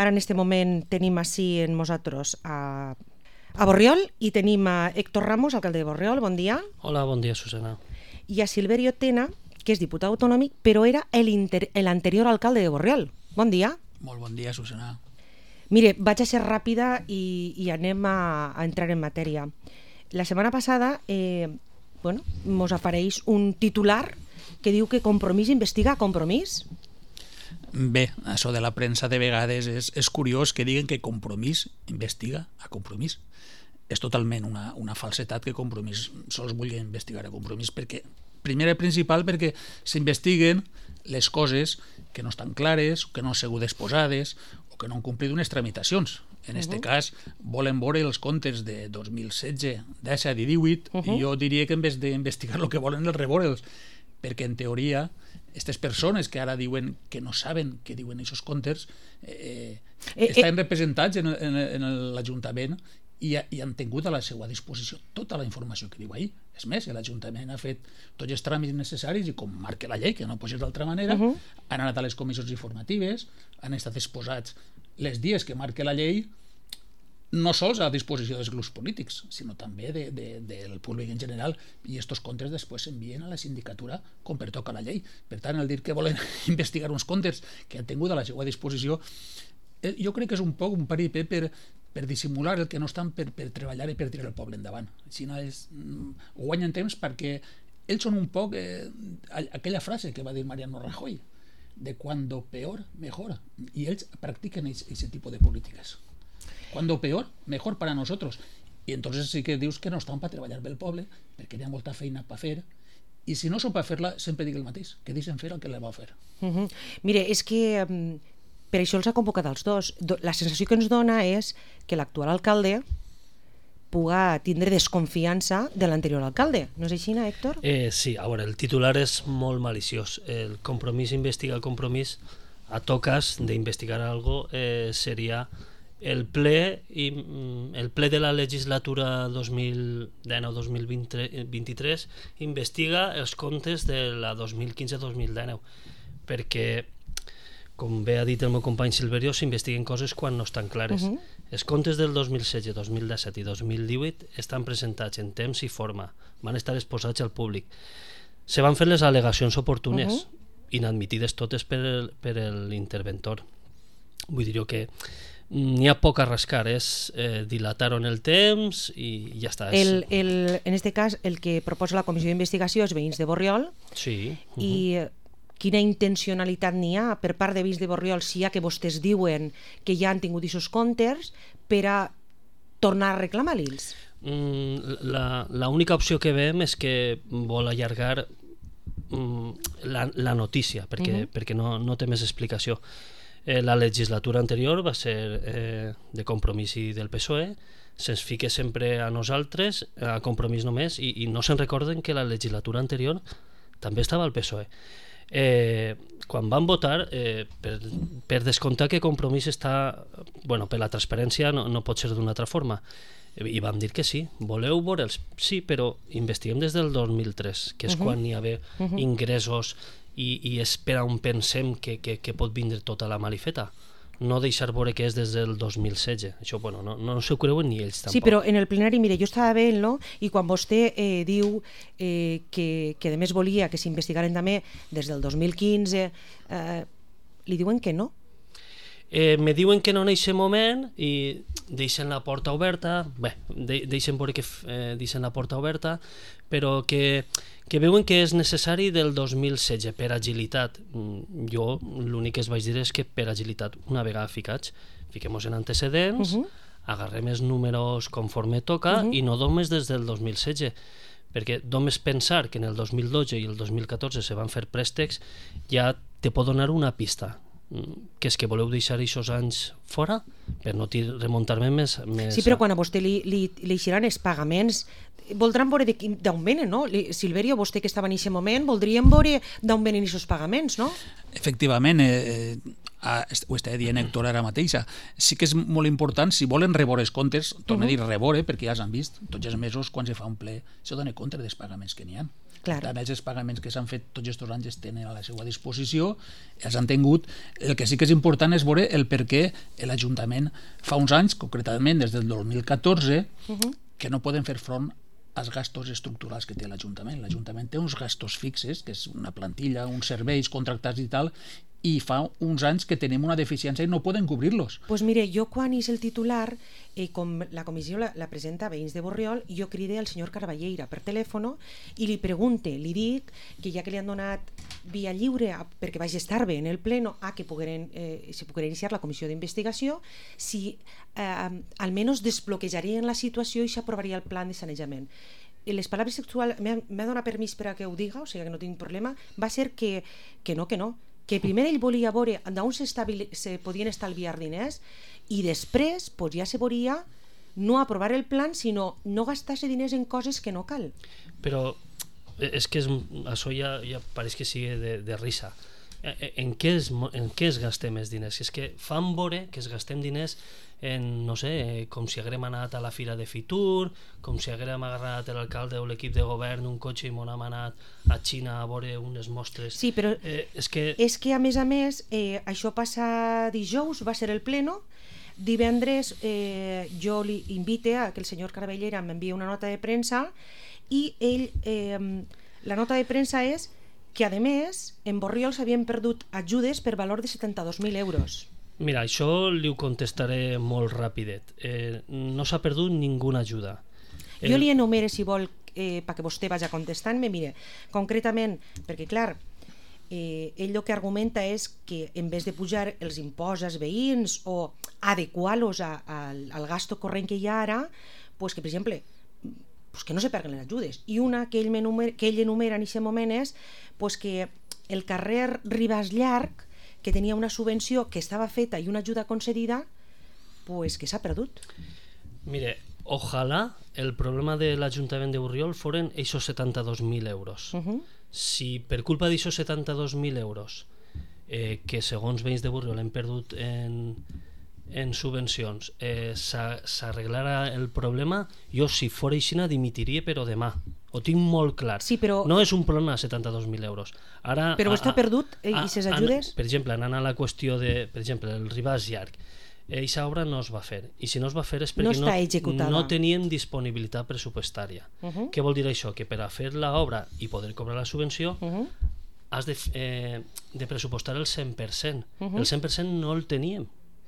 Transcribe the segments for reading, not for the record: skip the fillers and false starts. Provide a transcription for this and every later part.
Ara en este moment tenim així en nosaltres a Borriol i tenim a Héctor Ramos, alcalde de Borriol, bon dia. Hola, bon dia, Susana. I a Silverio Tena, que és diputat autonòmic, però era l'anterior alcalde de Borriol. Bon dia. Molt bon dia, Susana. Mire, vaig a ser ràpida i anem a entrar en matèria. La setmana passada mos apareix un titular que diu que Compromís investiga Compromís. Bé, això de la premsa de vegades és curiós que diguen que Compromís investiga a Compromís. És totalment una falsetat que Compromís sols vulgui investigar a Compromís, perquè, primer i principal, perquè s'investiguen les coses que no estan clares, que no han sigut exposades o que no han complit unes tramitacions. En aquest cas, volen veure els comptes de 2016, 17 i 18, i jo diria que en vez d'investigar el que volen és reveure'ls, perquè en teoria aquestes persones que ara diuen que no saben què diuen aquests comptes estan representats en l'Ajuntament i han tingut a la seva disposició tota la informació que diu ahir. És més, l'Ajuntament ha fet tots els tràmits necessaris i com marca la llei, que no pot ser d'altra manera, han anat a les comissions informatives, han estat exposats les dies que marca la llei, no sols a disposició dels grups polítics, sinó també del públic en general, i aquests comptes després s'envien a la sindicatura com pertoca la llei. Per tant, el dir que volen investigar uns comptes que han tingut a la seva disposició, jo crec que és un poc un paripé per dissimular el que no estan per treballar i per tirar el poble endavant. Així ho guanyen temps perquè ells són un poc aquella frase que va dir Mariano Rajoy, de cuando peor, mejor. Y ellos practican ese tipo de políticas. Cuando peor, mejor para nosotros. Y entonces sí que dius que no estan per treballar bé el poble, perquè hi ha molta feina per fer, i si no són per fer-la, sempre dic el mateix, que deixen fer el que la va fer. Mire, és que per això els ha convocat els dos. La sensació que ens dona és que l'actual alcalde puga tindre desconfiança de l'anterior alcalde. No és així, Héctor? Sí, a veure, el titular és molt maliciós. El Compromís investiga el Compromís, a tocas d'investigar algo seria el ple de la legislatura 2019-2023 investiga els comptes de la 2015-2019, perquè, com bé ha dit el meu company Silverio, s'investiguen coses quan no estan clares. Els comptes del 2016, 2017 i 2018 estan presentats en temps i forma, van estar exposats al públic. Se van fer les al·legacions oportunes, inadmitides totes per l'interventor. Vull dir que n'hi ha poc a rascar, és dilatar-ho en el temps i ja està. En aquest cas, el que proposa la comissió d'investigació és veïns de Borriol. Sí. I quina intencionalitat n'hi ha per part de veïns de Borriol, si hi ha que vostès diuen que ja han tingut aquests comptes, per a tornar a reclamar-los? L'única opció que veiem és que vol allargar la notícia, perquè no té més explicació. La legislatura anterior va ser de Compromís i del PSOE, se'ns fica sempre a nosaltres, a Compromís només, i no se'n recorden que la legislatura anterior també estava al PSOE. Quan van votar, per descomptar que Compromís està, per la transparència no pot ser d'una altra forma, i vam dir que sí, voleu veure'ls? Sí, però investiguem des del 2003, que és quan hi ha ingressos i és per on pensem que pot vindre tota la malifeta. No deixar veure que és des del 2016. Això, no s'ho creuen ni ells tampoc. Sí, però en el plenari, mire, jo estava veient-lo i quan vostè diu que a més volia que s'investigaren també des del 2015, li diuen que no. Me diuen que no en aquest moment i deixen la porta oberta, deixen veure que deixen la porta oberta, però que veuen que és necessari del 2016 per agilitat. Jo l'únic que es vaig dir és que per agilitat, una vegada fiquem-nos en antecedents, agarrem els números conforme toca i no només des del 2016, perquè només pensar que en el 2012 i el 2014 se van fer préstecs ja te pot donar una pista, que és que voleu deixar aquests anys fora per no remuntar-me més. Sí, però quan a vostè li eixiran els pagaments, voldran veure d'on venen, no? Silverio, vostè que estava en aquest moment, voldríem veure d'on venen aquests pagaments, no? Efectivament, ho estava dient Héctor ara mateixa, sí que és molt important, si volen reveure els comptes, torno a dir reveure, perquè ja s'han vist tots els mesos quan se fa un ple, se dona compte dels pagaments que n'hi ha. Clar. A més, els pagaments que s'han fet tots aquests anys es tenen a la seva disposició, els han tingut. El que sí que és important és veure el per què l'Ajuntament fa uns anys, concretament des del 2014, que no poden fer front als gastos estructurals que té l'Ajuntament. L'Ajuntament té uns gastos fixes, que és una plantilla, uns serveis contractats i tal, i fa uns anys que tenim una deficiència i no poden cobrir-los. Pues mire, jo quan és el titular, com la comissió la presenta a veïns de Borriol, jo cride al senyor Carballeira per telèfon i li pregunte, li dic que ja que li han donat via lliure perquè vagi a estar bé en el pleno que se poguera iniciar la comissió d'investigació, si almenys desbloquejarien la situació i s'aprovaria el plan de sanejament. Les paraules sexuals, m'ha donat permís per a que ho diga, o sigui que no tinc problema, va ser que no, que primer ell volia veure d'on se podien estalviar diners i després pues, ja se veuria no aprovar el plan, sinó no gastar-se diners en coses que no cal. Però és que això ja pareix que sigui de risa. En què es gastem els diners? És que fan veure que es gastem diners en, no sé, com si haguem anat a la fira de Fitur, com si haguem agarrat l'alcalde o l'equip de govern un cotxe i m'ho hem anat a Xina a veure unes mostres. Sí, però és que a més, això passa dijous, va ser el pleno, divendres jo li invite a que el senyor Carabellera m'envia una nota de premsa i ell, la nota de premsa és que a més en Borriol s'havien perdut ajudes per valor de 72.000 euros. Mira, això li ho contestaré molt rapidet. No s'ha perdut ninguna ajuda. Jo li enumere, si vol, perquè vostè vagi contestant-me. Mire, concretament, perquè clar, ell el que argumenta és que en vez de pujar els imposts als veïns o adequar-los al gasto corrent que hi ha ara, pues que, per exemple, pues que no se perden les ajudes. I una que ell enumera en aquest moment és pues que el carrer Ribàs Llarg, que tenia una subvenció que estava feta i una ajuda concedida, pues que s'ha perdut. Mire, ojalà el problema de l'Ajuntament de Borriol foren aquests 72.000 euros. Si per culpa d'aixòs 72.000 euros que segons veïns de Borriol hem perdut en subvencions s'arreglara el problema, jo si fora aixina dimitiria però demà. Ho tinc molt clar. Sí, però... No és un problema de 72.000 euros. Ara, però està perdut i ses ajudes? Per exemple, anant a la qüestió de, per exemple, el Ribàs Llarg, aquesta obra no es va fer. I si no es va fer és perquè no tenien disponibilitat pressupostària. Què vol dir això? Que per a fer l'obra i poder cobrar la subvenció has de pressupostar el 100%. El 100% no el teníem.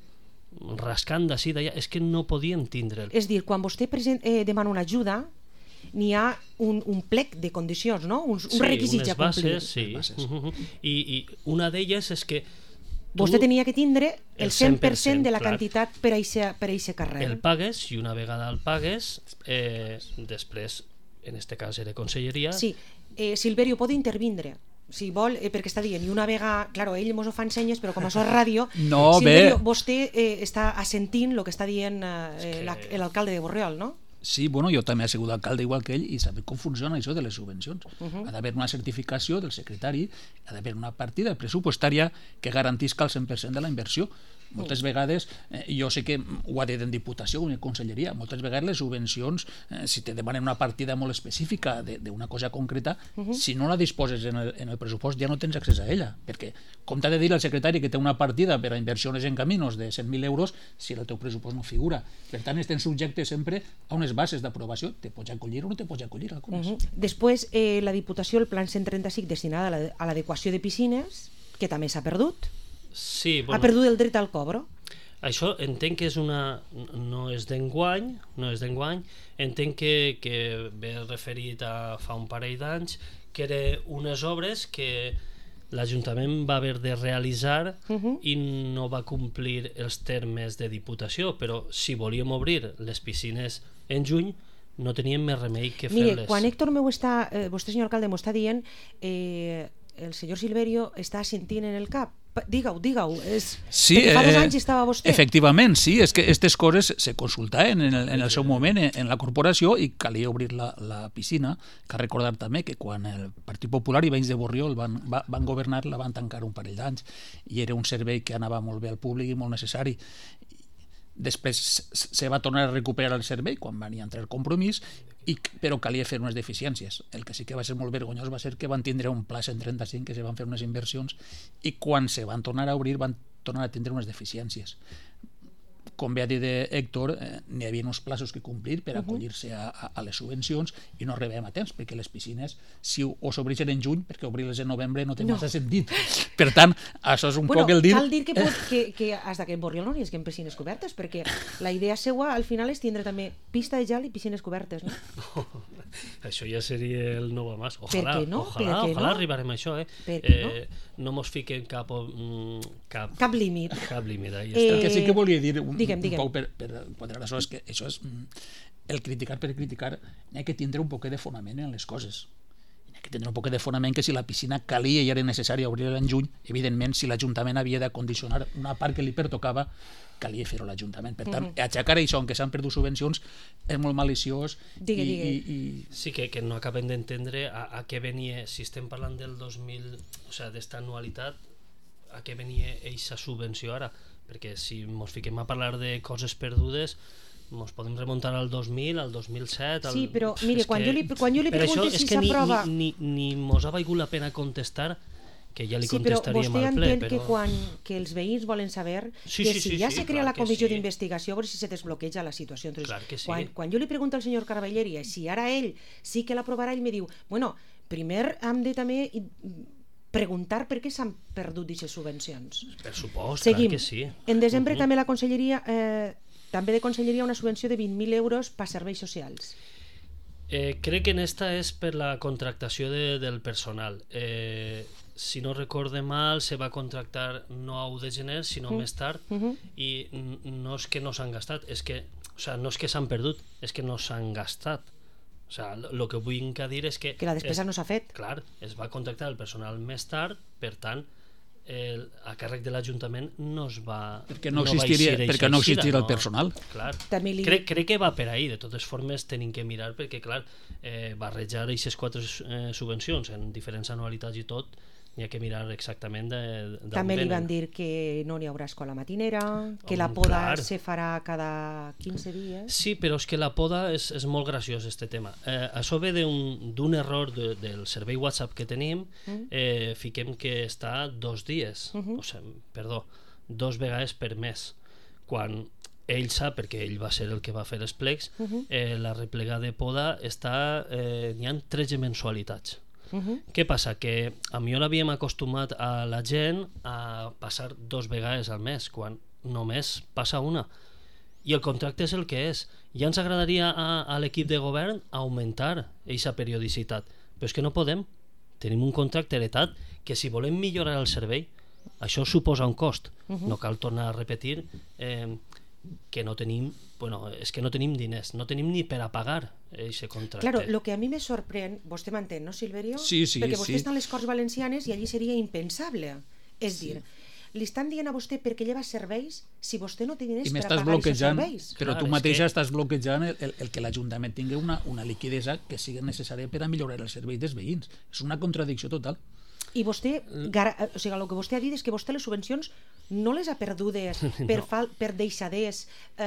Rascant d'ací d'allà, és que no podíem tindre'l. És dir, quan vostè demana una ajuda, n'hi ha un plec de condicions, no? Uns requisits a complir. Sí, i una d'elles és que vostè tenia que tindre el 100% de la quantitat per a aquest carrer. El pagues i una vegada el pagues, després, en este cas era conselleria... Sí, Silverio, pot intervindre si vol, perquè està dient, i una vegada, claro, ell mos ho fa en senyes, però com això és ràdio, Silverio, vostè està assentint el que està dient l'alcalde de Borriol, no? Sí, bueno, jo també he sigut alcalde igual que ell i sabem com funciona això de les subvencions. Ha d'haver una certificació del secretari, ha d'haver una partida pressupostària que garantisca el 100% de la inversió. Moltes vegades, jo sé que ho ha dit en Diputació o en Conselleria, moltes vegades les subvencions, si te demanen una partida molt específica d'una cosa concreta, si no la disposes en el pressupost ja no tens accés a ella, perquè com t'ha de dir el secretari que té una partida per a inversions en caminos de 100.000 euros si el teu pressupost no figura. Per tant, estem subjectes sempre a unes bases d'aprovació, te pots acollir o no te pots acollir algunes. Després, la Diputació, el plan 135 destinat a l'adequació de piscines, que també s'ha perdut. Sí, bueno, ha perdut el dret al cobro. Això entenc que no és d'enguany, entenc que ve referit a fa un parell d'anys, que eren unes obres que l'Ajuntament va haver de realitzar i no va complir els termes de Diputació, però si volíem obrir les piscines en juny no teníem més remei que fer-les. Mire, quan Héctor vostè, senyor alcalde, m'ho està dient, el senyor Silverio està sentint en el cap. Digue-ho, sí, perquè fa 2 anys estava vostè. Efectivament, sí, és que aquestes coses se consultaven en el seu moment en la corporació i calia obrir la piscina. Cal recordar també que quan el Partit Popular i veïns de Borriol van governar la van tancar un parell d'anys i era un servei que anava molt bé al públic i molt necessari. Després se va tornar a recuperar el servei quan van entrar el Compromís però calia fer unes deficiències. El que sí que va ser molt vergonyós va ser que van tindre un pla 135, que se van fer unes inversions, i quan se van tornar a obrir van tornar a tindre unes deficiències. Com bé ha dit Héctor, n'hi havia uns plaços que complir per acollir-se a les subvencions i no arribem a temps, perquè les piscines, si o s'obreixen en juny, perquè obrir-les en novembre no té massa sentit. Per tant, això és un poc el dir... Cal dir que fins d'aquest Borriol no hi hagi piscines cobertes, perquè la idea seua al final és tindre també pista de gel i piscines cobertes, no? Això ja seria el nou a mas. Ojalà arribarem a això, no mos fiquen cap límit. El que sí que volia dir un poc per quadrar això és que això és el criticar per criticar, n'hi ha que tindre un poc de fonament en les coses. N'hi ha que tindre un poc de fonament que si la piscina calia i era necessari obrir-la en juny, evidentment si l'Ajuntament havia d'acondicionar una part que li pertocava, calia fer-ho l'Ajuntament. Per tant, aixecar això, que s'han perdut subvencions, és molt maliciós. Sí, que no acabem d'entendre a què venia, si estem parlant del 2000, o sigui, d'esta anualitat, a què venia aquesta subvenció ara, perquè si ens fiquem a parlar de coses perdudes ens podem remuntar al 2000, al 2007... Sí, però mire, quan jo li pregunto si s'aprova... Ni ens ha valgut la pena contestar, que ja li contestaríem al ple. Sí, però vostè entén que els veïns volen saber que si ja se crea la comissió d'investigació, a veure si se desbloqueja la situació. Quan jo li pregunto al senyor Caraballeria si ara ell sí que l'aprovarà, ell me diu, bueno, primer hem de també preguntar per què s'han perdut aquestes subvencions. Per supost, seguim. Clar que sí. En desembre també la Conselleria també de Conselleria una subvenció de 20.000 euros per serveis socials. Crec que esta és per la contractació del personal. Si no recorde mal, se va contractar no a 1 de gener, sinó més tard, i no és que no s'han gastat, no és que s'han perdut, és que no s'han gastat. O sigui, el que vull dir és que la despesa no s'ha fet. Clar, es va contractar el personal més tard, per tant, a càrrec de l'Ajuntament no es va... Perquè no existiria el personal. Clar. Crec que va per ahí. De totes formes, tenim que mirar perquè, clar, barrejar aquestes 4 subvencions en diferents anualitats i tot, n'hi ha que mirar exactament d'on també li van dir que no n'hi haurà escola matinera, que la poda se farà cada 15 dies. Sí, però és que la poda és molt graciós, este tema. Això ve d'un error del servei WhatsApp que tenim, fiquem que està 2 dies, perdó, 2 vegades per mes, quan ell sap, perquè ell va ser el que va fer els plecs, la replegada de poda n'hi ha 13 mensualitats. Què passa? Que a mi l'havíem acostumat a la gent a passar 2 vegades al mes, quan només passa una, i el contracte és el que és. Ja ens agradaria a l'equip de govern augmentar aquesta periodicitat, però és que no podem. Tenim un contracte heretat que si volem millorar el servei, això suposa un cost. No cal tornar a repetir que no tenim, és que no tenim diners, no tenim ni per a pagar aquest contracte. Claro, lo que a mi me sorprèn, vostè m'entén, no, Silverio? Sí. Perquè vostè està a les Corts Valencianes i allí seria impensable. És dir, li estan dient a vostè perquè lleva serveis si vostè no té diners per a pagar aquests serveis. Però tu mateixa estàs bloquejant el que l'Ajuntament tingui una liquidesa que sigui necessària per a millorar el servei dels veïns. És una contradicció total. I vostè, el que vostè ha dit és que vostè les subvencions no les ha perdudes per deixadès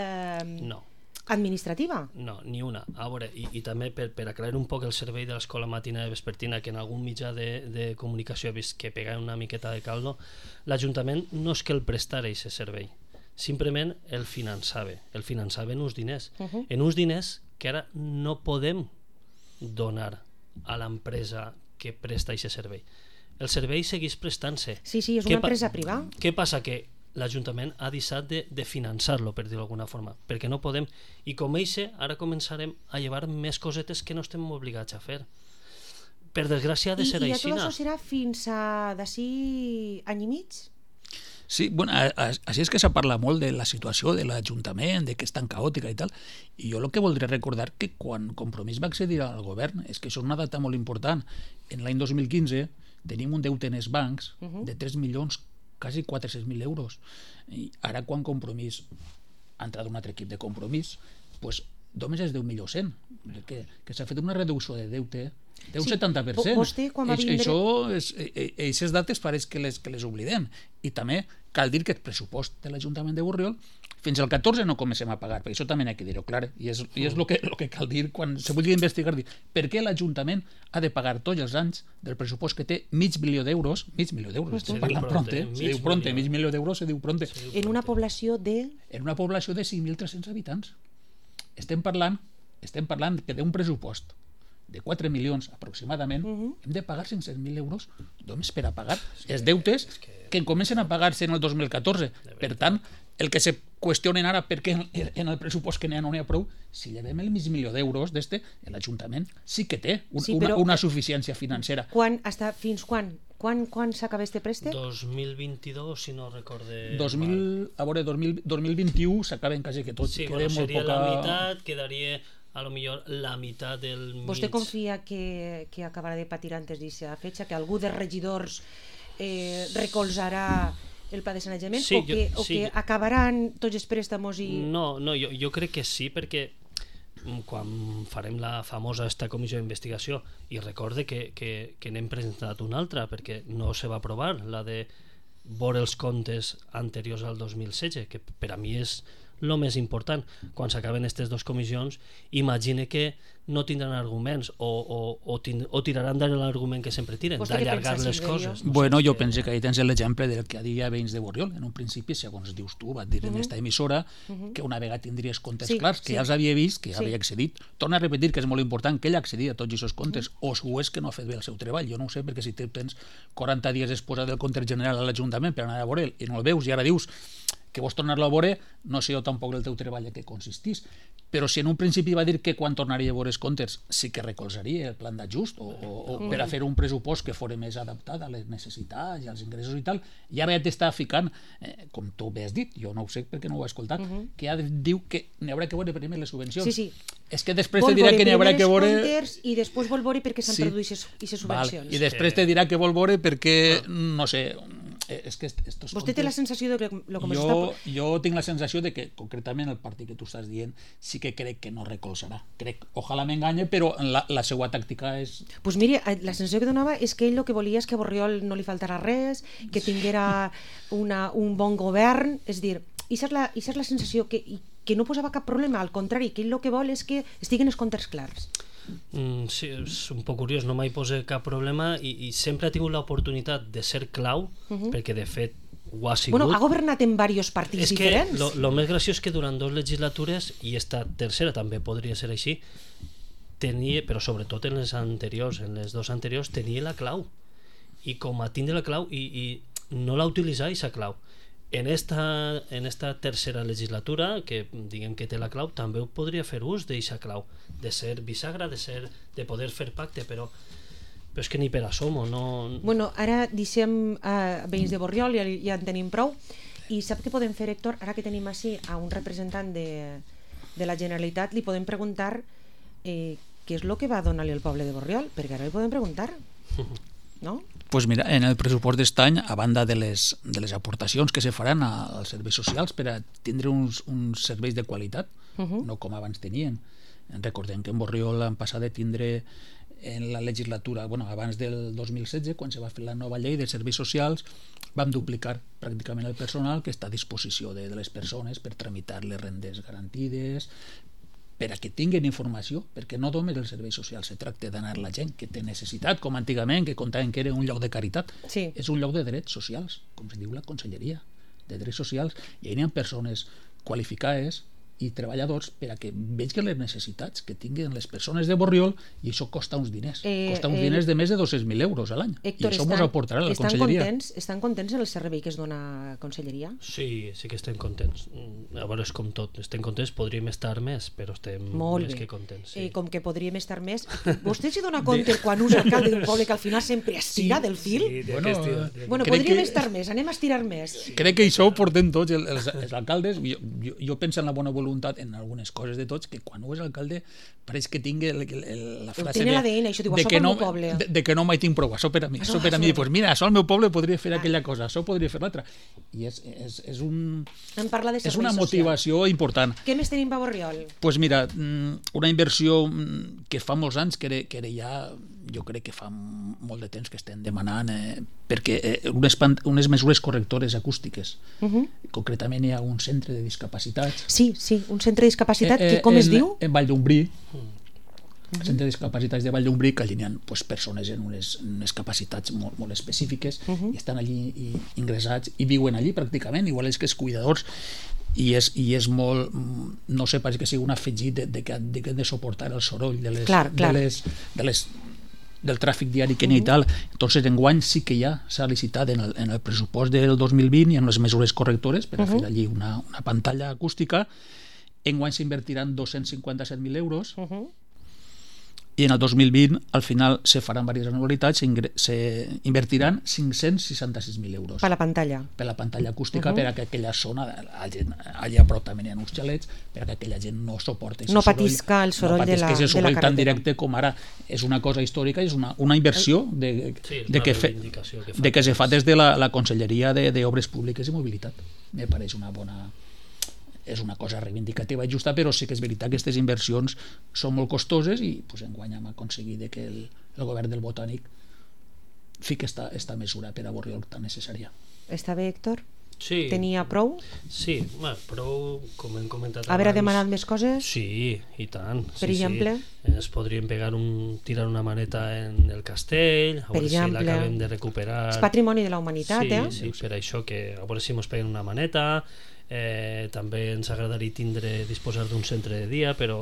administrativa? No, ni una. A veure, i també per aclarir un poc el servei de l'escola matina i vespertina, que en algun mitjà de comunicació he vist que pega una miqueta de caldo, l'Ajuntament no és que el prestara aquest servei, simplement el finançava en uns diners, en uns diners que ara no podem donar a l'empresa que presta aquest servei. El servei segueix prestant-se. Sí, és una empresa privada. Què passa? Que l'Ajuntament ha deixat de finançar-lo, per dir-ho d'alguna forma, perquè no podem. I com ara començarem a llevar més cosetes que no estem obligats a fer. Per desgràcia ha de ser així. I tot això serà fins a d'ací any i mig? Sí, bueno, així és que s'ha parlat molt de la situació de l'Ajuntament, de que és tan caòtica i tal, i jo el que voldria recordar que quan Compromís va accedir al govern, és que això és una data molt important, en l'any 2015 tenim un deute en els bancs de 3 milions, quasi 400.000 euros, i ara quan Compromís ha entrat un altre equip de Compromís, doncs només és 10.100.000, que s'ha fet una reducció de deute d'un 70%. Vostè, quan va vindre... Aquestes dates pareix que les oblidem. I també cal dir que el pressupost de l'Ajuntament de Borriol fins al 14 no comencem a pagar, perquè això també n'hi ha que dir-ho clar, i és el que cal dir quan se vulgui investigar, dir per què l'Ajuntament ha de pagar tots els anys del pressupost que té $500.000, estem parlant pronte, se diu pronte, $500.000 se diu pronte. En una població de... En una població de 5.300 habitants. Estem parlant que d'un pressupost de 4 milions aproximadament, hem de pagar 500.000 euros només per a pagar els deutes que comencen a pagar-se en el 2014. Per tant, el que se qüestionen ara perquè en el pressupost que n'hi ha no n'hi ha prou, si llevem el $500.000 l'Ajuntament sí que té una suficiència financera. Fins quan? Quan s'acaba este préstec? 2022, si no recorde... 2021 s'acaben quasi que tot. Sí, seria la meitat, quedaria a lo millor la meitat del mig. Vostè confia que acabarà de patir antes d'aquesta fetge, que algú dels regidors recolzarà el pla de sanejament, sí, o que acabaran tots els préstamos i... No, jo crec que sí, perquè quan farem la famosa esta comissió d'investigació, i recorde que n'hem presentat una altra perquè no se va aprovar, la de veure els comptes anteriors al 2016, que per a mi és el més important. Quan s'acaben aquestes dues comissions, imagine que no tindran arguments o tiraran d'ara l'argument que sempre tiren, d'allargar les coses. Bueno, jo penso que ahí tens l'exemple del que deia Veïns de Borriol. En un principi, segons dius tu, vas dir en aquesta emissora que una vegada tindries comptes clars, que ja els havia vist, que ja havia accedit. Torna a repetir que és molt important que ell accedit a tots aquests comptes, o és que no ha fet bé el seu treball. Jo no ho sé, perquè si tens 40 dies exposat del compte general a l'Ajuntament per anar a veure'l i no el veus i ara dius que vols tornar-lo a veure, no sé jo tampoc el teu treball en què consistís. Però si en un principi va dir que quan tornaria a veure els comptes sí que recolzaria el plan d'ajust o per a fer un pressupost que fos més adaptat a les necessitats i als ingressos i tal, i ara ja t'està ficant, com tu bé has dit, jo no ho sé perquè no ho he escoltat, que ja diu que n'hi haurà que veure primer les subvencions. Sí. És que després te dirà que n'hi haurà que veure... I després vol veure per què s'han produït aquestes subvencions. I després te dirà que vol veure perquè, no sé... És que vostè té la sensació de que jo tinc la sensació de que concretament el partit que tu estàs dient sí que crec que no recolzarà. Ojalà m'enganye, però la seva tàctica és... Doncs miri, la sensació que donava és que ell el que volia és que a Borriol no li faltarà res, que tinguera un bon govern, és dir, i és la sensació que no posava cap problema, al contrari, que ell el que vol és que estiguen els comptes clars. Sí, és un poc curiós, no mai posa cap problema i sempre ha tingut l'oportunitat de ser clau, perquè de fet ho ha sigut. Bueno, ha governat en diversos partits diferents. És que el més graciós és que durant 2 legislatures, i esta tercera també podria ser així, tenia, però sobretot en les anteriors, en les 2 anteriors, tenia la clau. I com a tindre la clau i no la utilitzar, aquesta clau. En esta tercera legislatura, que diguem que té la clau, també podria fer ús d'aquesta clau, de ser bisagra, de poder fer pacte, però és que ni per assomo, no... Bueno, ara deixem Veïns de Borriol, ja en tenim prou, i sap què podem fer, Héctor? Ara que tenim així a un representant de la Generalitat, li podem preguntar què és el que va donar-li el poble de Borriol, perquè ara li podem preguntar, no? Pues mira, en el pressupost d'este any, a banda de les aportacions que se faran als serveis socials per a tindre uns serveis de qualitat, no com abans tenien. Recordem que en Borriol han passat de tindre en la legislatura, abans del 2016, quan se va fer la nova llei de serveis socials, vam duplicar pràcticament el personal que està a disposició de les persones per tramitar les rendes garantides, per a que tinguin informació, perquè no només els serveis socials se tracta d'anar la gent que té necessitat, com antigament, que contaven que era un lloc de caritat. Sí. És un lloc de drets socials, com es diu la Conselleria de Drets Socials, i hi ha persones qualificades i treballadors per a que vegin les necessitats que tinguin les persones de Borriol, i això costa uns diners. Costa uns diners de més de 200.000 euros a l'any. Héctor, I això ens aportarà la Conselleria. Estan contents del servei que es dona a Conselleria? Sí que estem contents. A veure, és com tot. Estem contents, podríem estar més, però estem més que contents. Sí. Com que podríem estar més... Vostè s'hi dona compte quan és alcalde d'un poble que al final sempre estira del fil? Sí, podríem estar més, anem a estirar més. Crec que això ho portem tots els alcaldes. Jo penso en la bona voluntat en algunes coses de tots, que quan ho és alcalde pareix que tingui la frase de que no mai tinc prou, això per a mi. Això per a mi, doncs mira, això al meu poble podria fer aquella cosa, això podria fer l'altra. I és una motivació important. Què més tenim a Borriol? Doncs mira, una inversió que fa molts anys que era ja jo crec que fa molt de temps que estem demanant, perquè unes mesures correctores acústiques. Concretament hi ha un centre de discapacitats. Sí, un centre de discapacitat, que com es diu? En Vall d'Umbrí, el centre de discapacitats de Vall d'Umbrí, que allí hi ha persones en unes capacitats molt específiques i estan allí ingressats i viuen allí pràcticament, igual que els cuidadors, i és molt, no sé, pareix que sigui un afegit de que han de suportar el soroll del tràfic diari que n'hi ha i tal. Entonces enguany sí que ja s'ha licitat en el pressupost del 2020 i en les mesures correctores per a fer allí una pantalla acústica. Enguany s'invertiran 257.000 euros i en el 2020 al final se faran diverses anualitats, s'invertiran 566.000 euros Per la pantalla. Per la pantalla acústica, per a que aquella zona, allà a prop també hi ha uns xalets, per a que aquella gent no suporti no patisca el soroll de la carretera. soroll tan directe com ara és una cosa històrica, és una inversió de que se fa des de la Conselleria d'Obres Públiques i Mobilitat. Me pareix una bona... és una cosa reivindicativa i justa, però sí que és veritat que aquestes inversions són molt costoses i enguany hem aconseguit que el govern del Botànic fiqui esta mesura per a Borriol tan necessària. Està bé, Héctor? Sí. Tenia prou? Sí, prou, com hem comentat abans. Haver demanat més coses? Sí, i tant. Per exemple? Es podrien tirar una maneta en el castell, a veure si l'acabem de recuperar. És patrimoni de la humanitat, Sí, per això que a veure si ens peguen una maneta. També ens agradaria disposar d'un centre de dia, però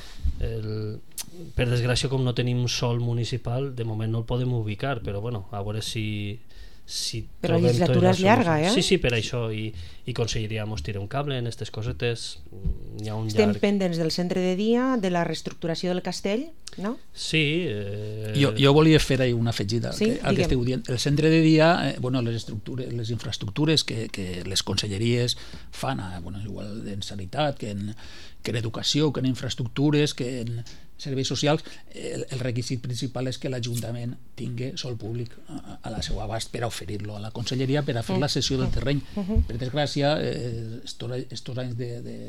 per desgràcia, com no tenim sòl municipal, de moment no el podem ubicar, però bueno, a veure si però la legislatura és llarga, Sí, per això, i aconseguiríem tirar un cable en aquestes cosetes. Estem pendents del centre de dia, de la reestructuració del castell, no? Sí. Jo volia fer una afegida al que esteu dient. El centre de dia, les infraestructures que les conselleries fan, igual en sanitat, que en educació, que en infraestructures, que en serveis socials, el requisit principal és que l'Ajuntament tingui sòl públic a la seva abast per a oferir-lo a la conselleria per a fer la cessió del terreny. Per desgràcia, estos anys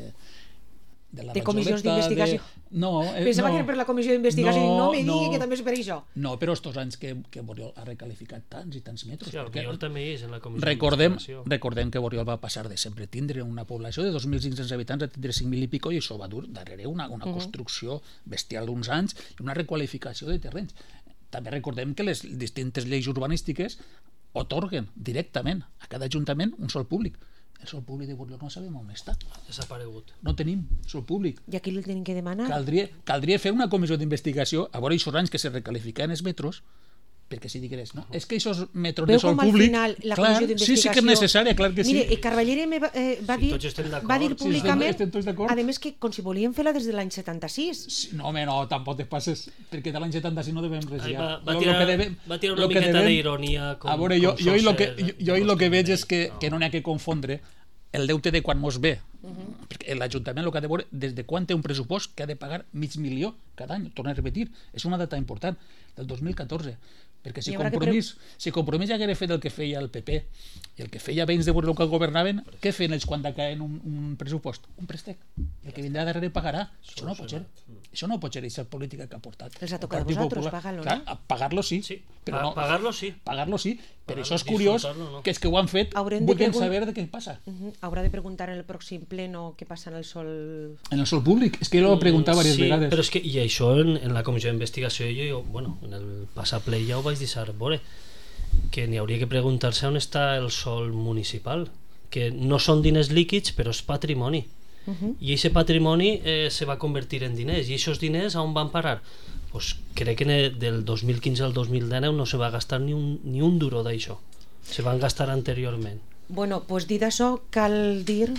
de comissions d'investigació. Pensava que era per la comissió d'investigació i no me digui que també és per això. No, però estos anys que Borriol ha recalificat tants i tants metres. Sí, el Borriol també és en la comissió d'investigació. Recordem que Borriol va passar de sempre tindre una població de 2.500 habitants a tindre 5.000 i pico, i això va dur darrere una construcció bestial d'uns anys i una requalificació de terrenys. També recordem que les distintes lleis urbanístiques otorguen directament a cada ajuntament un sòl públic. El sòl públic de Borriol no sabem on està. Ha desaparegut. No tenim sòl públic. I aquí el tenim que demanar? Caldria fer una comissió d'investigació a veure aquests anys que se recalifiquen els metros, perquè si digués, no, és que aquests metros de sòl públic... Clar, sí que és necessària, clar que sí. Mire, Carballere va dir públicament, a més que com si volien fer-la des de l'any 76. No, home, no, tampoc te passes, perquè de l'any 76 no devem res ja. Va tirar una miqueta d'ironia. A veure, jo el que veig és que no n'hi ha que confondre el deute de quan mos ve, perquè l'Ajuntament el que ha de veure des de quan té un pressupost que ha de pagar 500.000 cada any, torno a repetir, és una data important, del 2014, perquè si Compromís ja hagués fet el que feia el PP i el que feia veïns de Borriol que governaven, què feien ells quan decaen un pressupost? Un préstec, el que vindrà darrere pagarà. Això no pot ser, això no pot ser aquesta política que ha portat. Els ha tocat a vosaltres pagar-lo, no? Pagar-lo sí, però pagar-lo sí, però això és curiós que els que ho han fet vulguin saber de què passa. Haurà de preguntar en el pròxim pleno què passa en el sòl... En el sòl públic, és que jo l'he preguntat diverses vegades. Però és que, i això en la comissió d'investigació, en el passat ple ja ho vaig deixar veure, que n'hi hauria que preguntar-se on està el sòl municipal, que no són diners líquids però és patrimoni, i aquest patrimoni se va convertir en diners, i aquests diners on van parar? Pues crec que del 2015 al 2019 no se va gastar ni un duro d'això, se van gastar anteriorment. Bueno, pues dit això, cal dir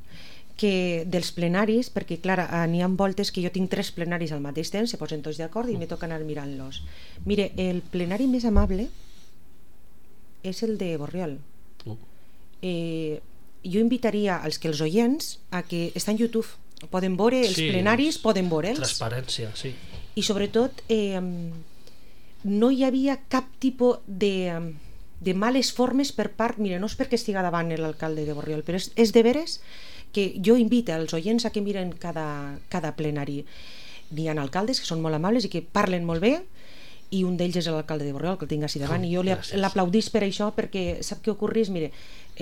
que dels plenaris, perquè clar, n'hi ha voltes que jo tinc 3 plenaris al mateix temps, se posen tots d'acord i me toca anar mirant-los. Mire, el plenari més amable és el de Borriol. Jo invitaria als que els oients a que està en YouTube, poden veure els plenaris, poden veure'ls. Transparència, sí. I sobretot no hi havia cap tipus de males formes per part, mire, no és perquè estiga davant l'alcalde de Borriol, però és de veres que jo invito als oients a que miren cada plenari. N'hi ha alcaldes que són molt amables i que parlen molt bé, i un d'ells és l'alcalde de Borriol, que el tinc així davant, i jo l'aplaudís per això, perquè sap què ocorrís? Mire,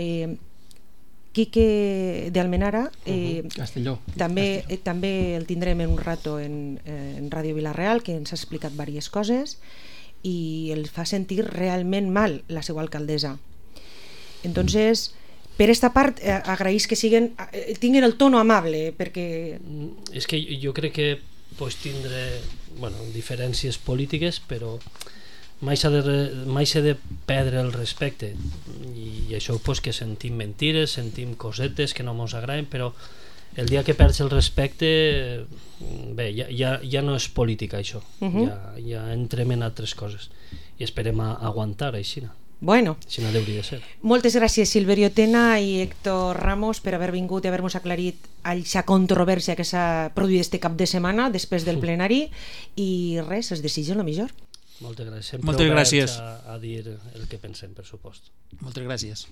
Quique de Almenara, Castelló. també el tindrem en un rato en Ràdio Vila-real, que ens ha explicat diverses coses i el fa sentir realment mal la seva alcaldessa. Entonces, per esta part, agraïs que tinguin el tono amable, perquè... És que jo crec que tindre diferències polítiques, però mai s'ha de perdre el respecte, i això que sentim mentires, sentim cosetes que no mos agraden, però el dia que perds el respecte, bé, ja no és política això, ja entrem en altres coses i esperem aguantar així. Bueno, així no hauria de ser. Moltes gràcies Silverio Tena i Héctor Ramos per haver vingut i haver-nos aclarit aquesta controvèrsia que s'ha produït este cap de setmana després del plenari, i res, es desitja el millor. Moltes gràcies. Sempre oberts a dir el que pensem, per supost. Moltes gràcies.